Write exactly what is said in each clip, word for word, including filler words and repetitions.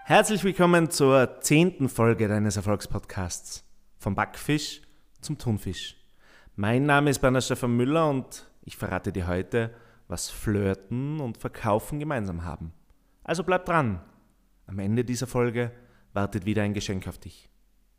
Herzlich willkommen zur zehnten Folge deines Erfolgspodcasts. Vom Backfisch zum Thunfisch. Mein Name ist Bernhard Stefan Müller und ich verrate dir heute, was Flirten und Verkaufen gemeinsam haben. Also bleib dran. Am Ende dieser Folge wartet wieder ein Geschenk auf dich.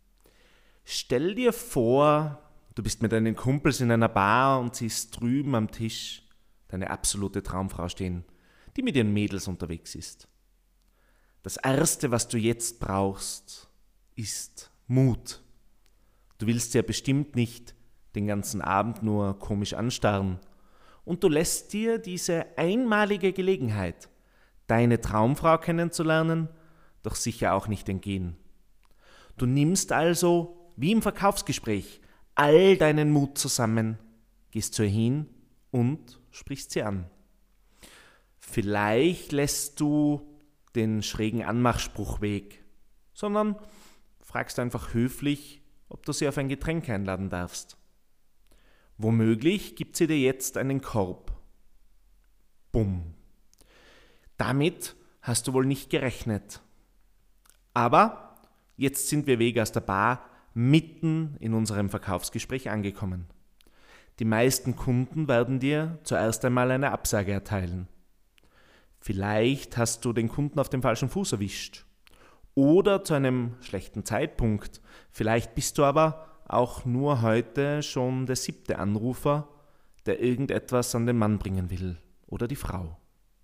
Stell dir vor, du bist mit deinen Kumpels in einer Bar und siehst drüben am Tisch deine absolute Traumfrau stehen, die mit ihren Mädels unterwegs ist. Das Erste, was du jetzt brauchst, ist Mut. Du willst ja bestimmt nicht den ganzen Abend nur komisch anstarren und du lässt dir diese einmalige Gelegenheit, deine Traumfrau kennenzulernen, doch sicher auch nicht entgehen. Du nimmst also, wie im Verkaufsgespräch, all deinen Mut zusammen, gehst zu ihr hin und sprichst sie an. Vielleicht lässt du den schrägen Anmachspruch weg, sondern fragst einfach höflich, ob du sie auf ein Getränk einladen darfst. Womöglich gibt sie dir jetzt einen Korb. Bumm. Damit hast du wohl nicht gerechnet. Aber jetzt sind wir weg aus der Bar mitten in unserem Verkaufsgespräch angekommen. Die meisten Kunden werden dir zuerst einmal eine Absage erteilen. Vielleicht hast du den Kunden auf dem falschen Fuß erwischt oder zu einem schlechten Zeitpunkt. Vielleicht bist du aber auch nur heute schon der siebte Anrufer, der irgendetwas an den Mann bringen will oder die Frau.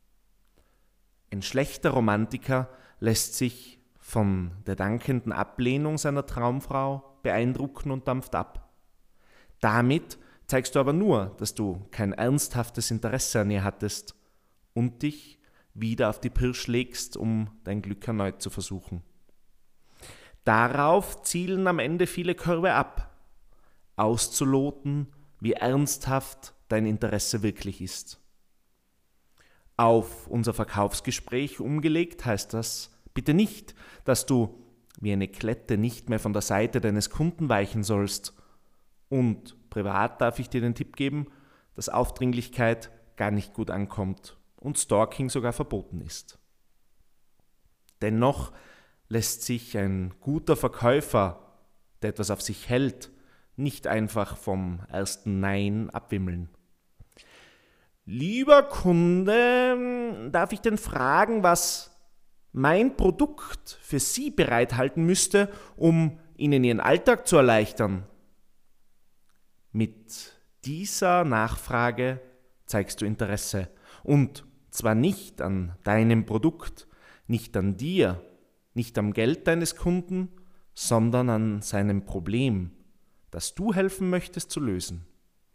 Ein schlechter Romantiker lässt sich von der dankenden Ablehnung seiner Traumfrau beeindrucken und dampft ab. Damit zeigst du aber nur, dass du kein ernsthaftes Interesse an ihr hattest und dich wieder auf die Pirsch legst, um dein Glück erneut zu versuchen. Darauf zielen am Ende viele Körbe ab, auszuloten, wie ernsthaft dein Interesse wirklich ist. Auf unser Verkaufsgespräch umgelegt heißt das bitte nicht, dass du wie eine Klette nicht mehr von der Seite deines Kunden weichen sollst. Und privat darf ich dir den Tipp geben, dass Aufdringlichkeit gar nicht gut ankommt und Stalking sogar verboten ist. Dennoch lässt sich ein guter Verkäufer, der etwas auf sich hält, nicht einfach vom ersten Nein abwimmeln. Lieber Kunde, darf ich denn fragen, was mein Produkt für Sie bereithalten müsste, um Ihnen Ihren Alltag zu erleichtern? Mit dieser Nachfrage zeigst du Interesse und zwar nicht an deinem Produkt, nicht an dir, nicht am Geld deines Kunden, sondern an seinem Problem, das du helfen möchtest zu lösen.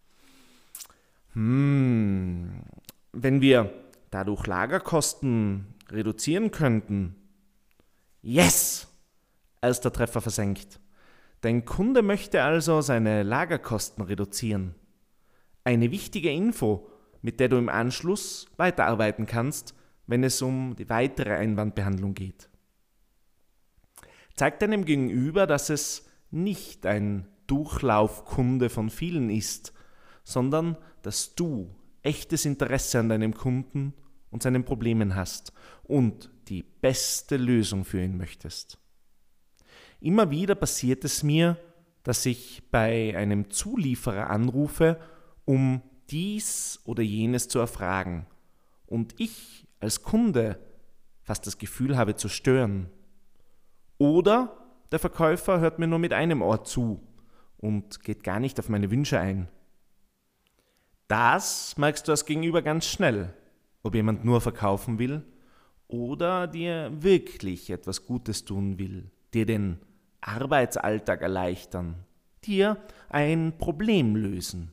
Hm, wenn wir dadurch Lagerkosten reduzieren könnten, yes! Erster Treffer versenkt. Dein Kunde möchte also seine Lagerkosten reduzieren. Eine wichtige Info, mit der du im Anschluss weiterarbeiten kannst, wenn es um die weitere Einwandbehandlung geht. Zeig deinem Gegenüber, dass es nicht ein Durchlaufkunde von vielen ist, sondern dass du echtes Interesse an deinem Kunden und seinen Problemen hast und die beste Lösung für ihn möchtest. Immer wieder passiert es mir, dass ich bei einem Zulieferer anrufe, um dies oder jenes zu erfragen und ich als Kunde fast das Gefühl habe zu stören. Oder der Verkäufer hört mir nur mit einem Ohr zu und geht gar nicht auf meine Wünsche ein. Das merkst du als Gegenüber ganz schnell, ob jemand nur verkaufen will oder dir wirklich etwas Gutes tun will, dir den Arbeitsalltag erleichtern, dir ein Problem lösen.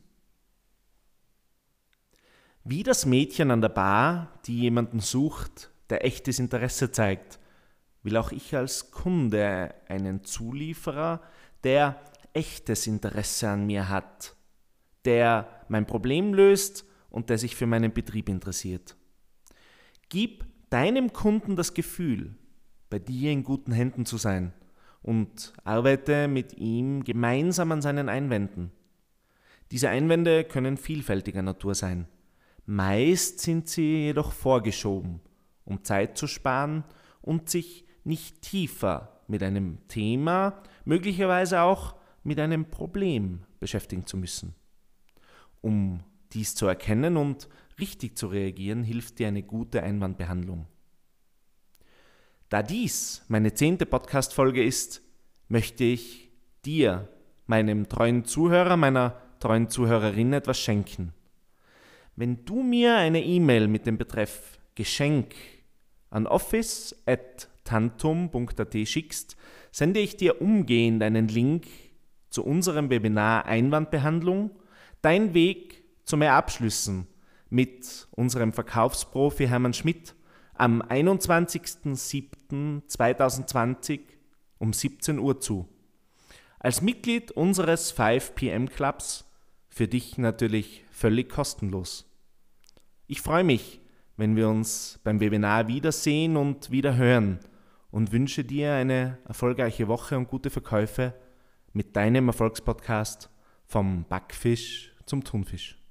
Wie das Mädchen an der Bar, die jemanden sucht, der echtes Interesse zeigt, will auch ich als Kunde einen Zulieferer, der echtes Interesse an mir hat, der mein Problem löst und der sich für meinen Betrieb interessiert. Gib deinem Kunden das Gefühl, bei dir in guten Händen zu sein und arbeite mit ihm gemeinsam an seinen Einwänden. Diese Einwände können vielfältiger Natur sein. Meist sind sie jedoch vorgeschoben, um Zeit zu sparen und sich nicht tiefer mit einem Thema, möglicherweise auch mit einem Problem beschäftigen zu müssen. Um dies zu erkennen und richtig zu reagieren, hilft dir eine gute Einwandbehandlung. Da dies meine zehnte Podcast-Folge ist, möchte ich dir, meinem treuen Zuhörer, meiner treuen Zuhörerin etwas schenken. Wenn du mir eine E-Mail mit dem Betreff Geschenk an office at tantum punkt at schickst, sende ich dir umgehend einen Link zu unserem Webinar Einwandbehandlung, dein Weg zu mehr Abschlüssen mit unserem Verkaufsprofi Hermann Schmidt am einundzwanzigsten siebten zweitausendzwanzig um siebzehn Uhr zu. Als Mitglied unseres fünf P M Clubs für dich natürlich völlig kostenlos. Ich freue mich, wenn wir uns beim Webinar wiedersehen und wieder hören und wünsche dir eine erfolgreiche Woche und gute Verkäufe mit deinem Erfolgspodcast vom Backfisch zum Thunfisch.